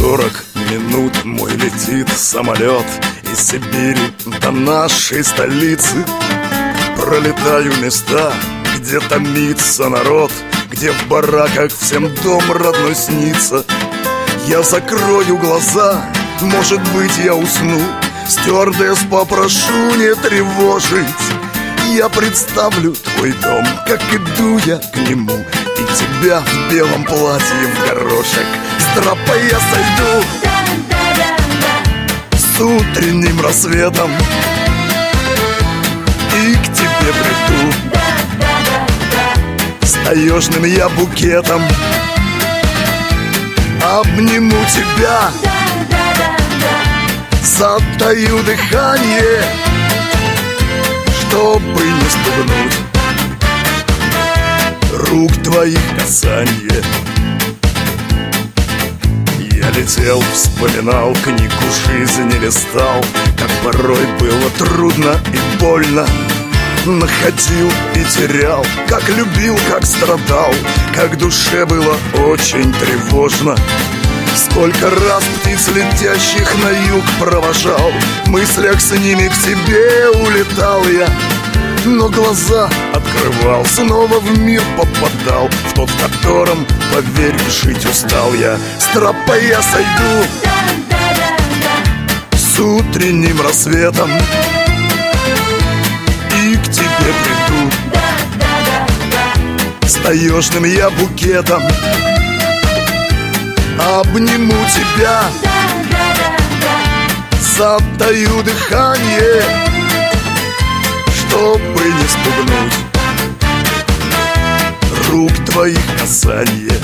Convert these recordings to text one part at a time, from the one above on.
40 минут мой летит самолет из Сибири до нашей столицы. Пролетаю места, где томится народ, где в бараках всем дом родной снится. Я закрою глаза, может быть, я усну, стюардесс попрошу не тревожить. Я представлю твой дом, как иду я к нему, и тебя в белом платье в горошек. С трапа я сойду с утренним рассветом и к тебе приду с таежным я букетом. Обниму тебя, затаю дыхание, чтобы не спугнуть рук твоих касанье. Я летел, вспоминал, книгу жизни листал, как порой было трудно и больно. Находил и терял, как любил, как страдал, как душе было очень тревожно. Сколько раз птиц, летящих на юг, провожал, в мыслях с ними к тебе улетал я. Но глаза открывал, снова в мир попадал, в тот, в котором, поверь, жить устал я. С трапа я сойду с утренним рассветом и к тебе приду с таежным я букетом. Обниму тебя, затаю дыхание, чтобы не спугнуть рук твоих касанье.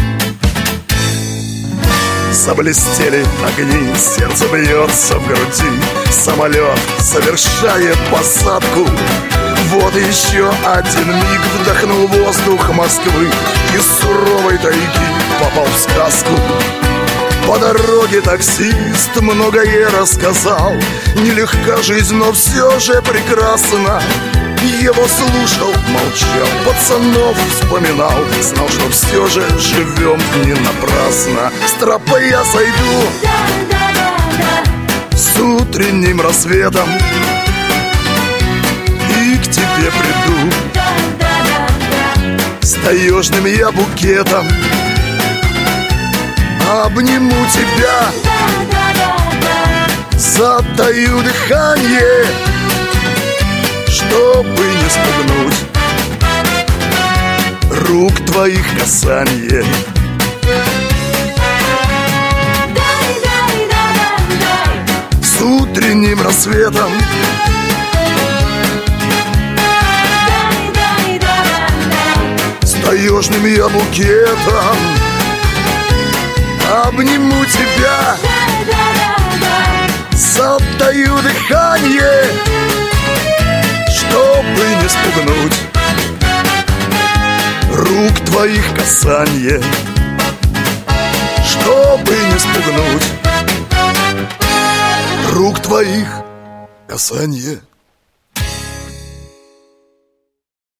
Заблестели огни, сердце бьется в груди, самолет совершает посадку. Вот еще один миг, вдохнул воздух Москвы, из суровой тайги попал в сказку. По дороге таксист многое рассказал, нелегка жизнь, но все же прекрасна. Его слушал, молчал, пацанов вспоминал, знал, что все же живем не напрасно. С трапа я сойду с утренним рассветом и к тебе приду с таежным я букетом. Обниму тебя, затаю дыхание, чтобы не спугнуть рук твоих касанье. С утренним рассветом с таежным я букетом. Обниму тебя, затаю дыхание, чтобы не спугнуть рук твоих касанье, чтобы не спугнуть рук твоих касанье.